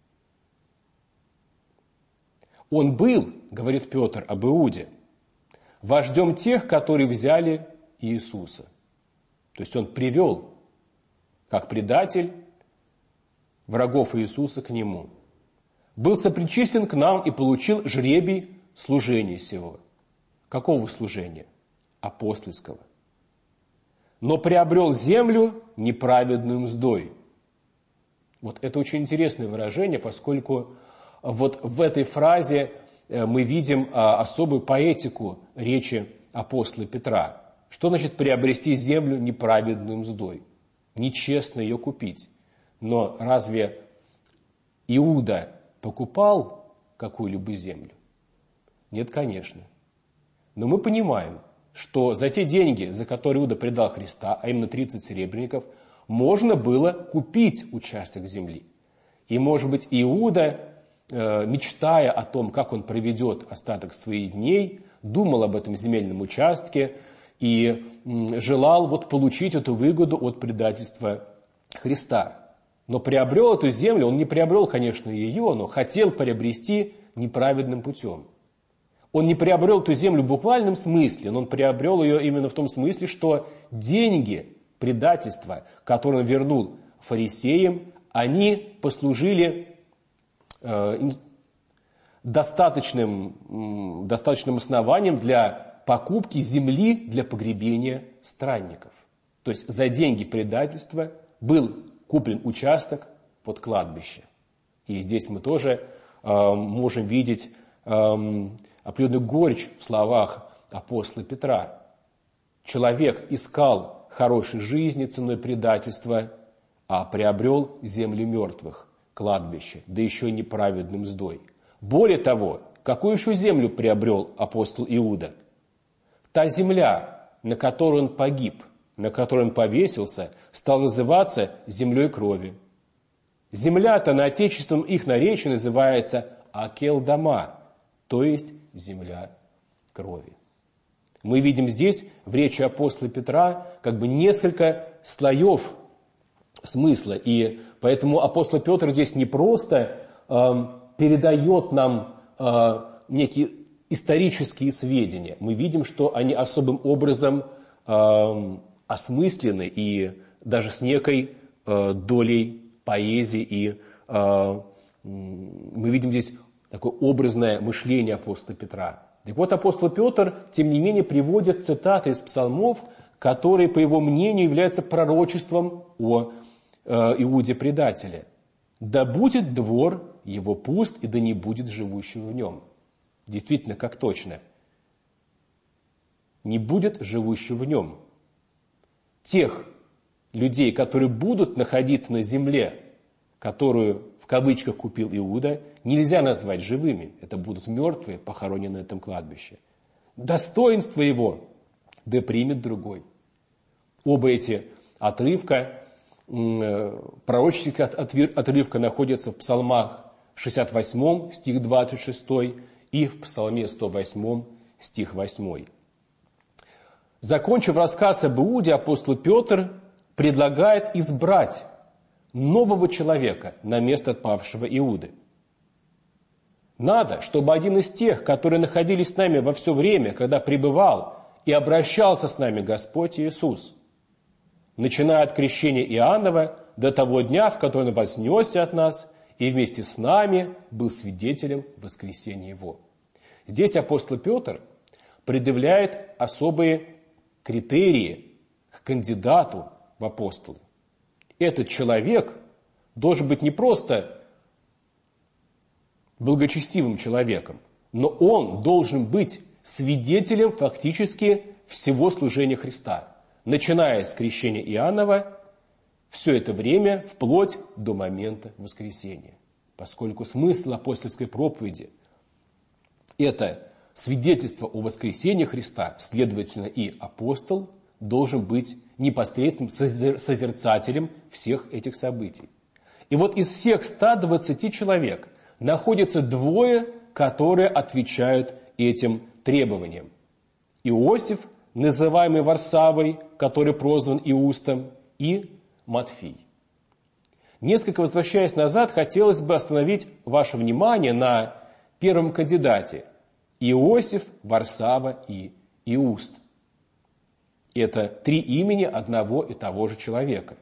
Он был, говорит Петр об Иуде, вождем тех, которые взяли Иисуса. То есть он привел, как предатель, врагов Иисуса к нему. Был сопричислен к нам и получил жребий служения сего. Какого служения? Апостольского. Но приобрел землю неправедную мздой. Вот это очень интересное выражение, поскольку вот в этой фразе мы видим особую поэтику речи апостола Петра. Что значит приобрести землю неправедную мздой? Нечестно ее купить. Но разве Иуда покупал какую-либо землю? Нет, конечно. Но мы понимаем, что за те деньги, за которые Иуда предал Христа, а именно тридцать серебряников, можно было купить участок земли. И, может быть, Иуда, мечтая о том, как он проведет остаток своих дней, думал об этом земельном участке и желал вот получить эту выгоду от предательства Христа. Но приобрел эту землю, он не приобрел, конечно, ее, но хотел приобрести неправедным путем. Он не приобрел эту землю в буквальном смысле, но он приобрел ее именно в том смысле, что деньги предательства, которые он вернул фарисеям, они послужили э, достаточным, достаточным основанием для покупки земли для погребения странников. То есть за деньги предательства был куплен участок под кладбище. И здесь мы тоже э, можем видеть э, определенную горечь в словах апостола Петра. Человек искал хорошей жизни ценой предательства, а приобрел земли мертвых, кладбище, да еще и неправедным мздой. Более того, какую еще землю приобрел апостол Иуда? Та земля, на которой он погиб, на которой он повесился, стала называться землей крови. Земля-то на отечественном их наречии называется Акелдама, то есть земля крови. Мы видим здесь в речи апостола Петра как бы несколько слоев смысла. И поэтому апостол Петр здесь не просто э, передает нам э, некие исторические сведения. Мы видим, что они особым образом э, осмыслены и даже с некой э, долей поэзии. И э, мы видим здесь такое образное мышление апостола Петра. Так вот, апостол Петр, тем не менее, приводит цитаты из псалмов, которые, по его мнению, являются пророчеством о э, Иуде-предателе. «Да будет двор его пуст, и да не будет живущего в нем». Действительно, как точно. Не будет живущего в нем. Тех людей, которые будут находиться на земле, которую в кавычках купил Иуда, нельзя назвать живыми. Это будут мертвые, похороненные на этом кладбище. Достоинство его да примет другой. Оба эти отрывка пророческих отрывка находится в Псалмах шестьдесят восьмом, стих двадцать шесть, и в Псалме сто восьмом, стих восьмой. Закончив рассказ об Иуде, апостол Петр предлагает избрать нового человека на место отпавшего Иуды. Надо, чтобы один из тех, которые находились с нами во все время, когда пребывал и обращался с нами Господь Иисус, начиная от крещения Иоаннова до того дня, в который Он вознесся от нас и вместе с нами был свидетелем воскресения Его. Здесь апостол Петр предъявляет особые критерии к кандидату в апостолы. Этот человек должен быть не просто благочестивым человеком, но он должен быть свидетелем фактически всего служения Христа, начиная с крещения Иоаннова, все это время вплоть до момента воскресения. Поскольку смысл апостольской проповеди – это свидетельство о воскресении Христа, следовательно, и апостол должен быть непосредственным созерцателем всех этих событий. И вот из всех ста двадцати человек находится двое, которые отвечают этим требованиям. Иосиф, называемый Варсавой, который прозван Иустом, и Матфий. Несколько возвращаясь назад, хотелось бы остановить ваше внимание на первом кандидате – Иосиф, Варсава и Иуст. Это три имени одного и того же человека.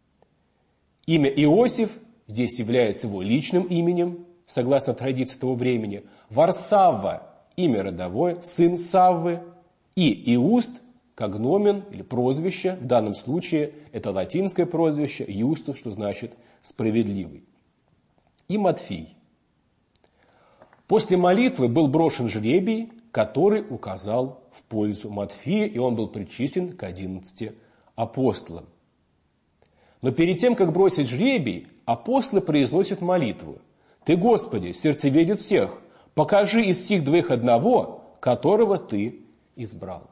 Имя Иосиф здесь является его личным именем, согласно традиции того времени. Варсава – имя родовое, сын Саввы. И Иуст – когномен или прозвище, в данном случае это латинское прозвище «Иустус», что значит «справедливый». И Матфий. После молитвы был брошен жребий, который указал в пользу Матфия, и он был причислен к одиннадцати апостолам. Но перед тем, как бросить жребий, апостолы произносят молитву. «Ты, Господи, сердцеведец всех, покажи из сих двоих одного, которого Ты избрал».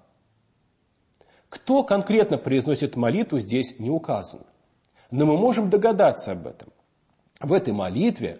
Кто конкретно произносит молитву, здесь не указано. Но мы можем догадаться об этом. В этой молитве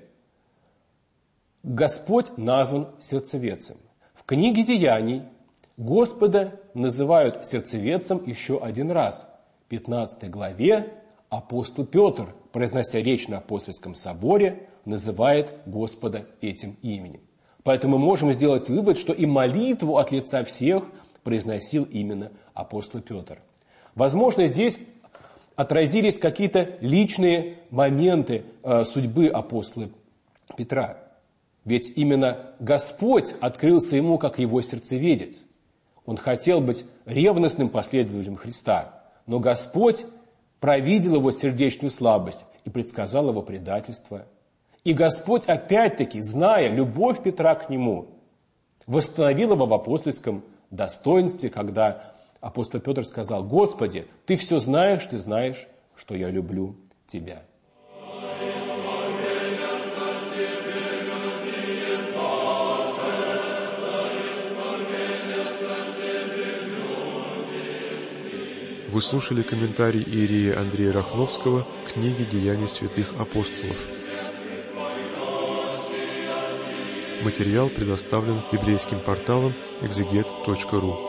Господь назван сердцеведцем. В книге Деяний Господа называют сердцеведцем еще один раз. В пятнадцатой главе апостол Петр, произнося речь на апостольском соборе, называет Господа этим именем. Поэтому мы можем сделать вывод, что и молитву от лица всех произносил именно апостол Петр. Возможно, здесь отразились какие-то личные моменты э, судьбы апостола Петра. Ведь именно Господь открылся ему как его сердцеведец. Он хотел быть ревностным последователем Христа, но Господь провидел его сердечную слабость и предсказал его предательство. И Господь, опять-таки, зная любовь Петра к нему, восстановил его в апостольском достоинстве, когда апостол Петр сказал: «Господи, Ты все знаешь, Ты знаешь, что я люблю Тебя». Вы слушали комментарий иерея Андрея Рахновского к книге «Деяния святых апостолов». Материал предоставлен библейским порталом экзегет точка ру.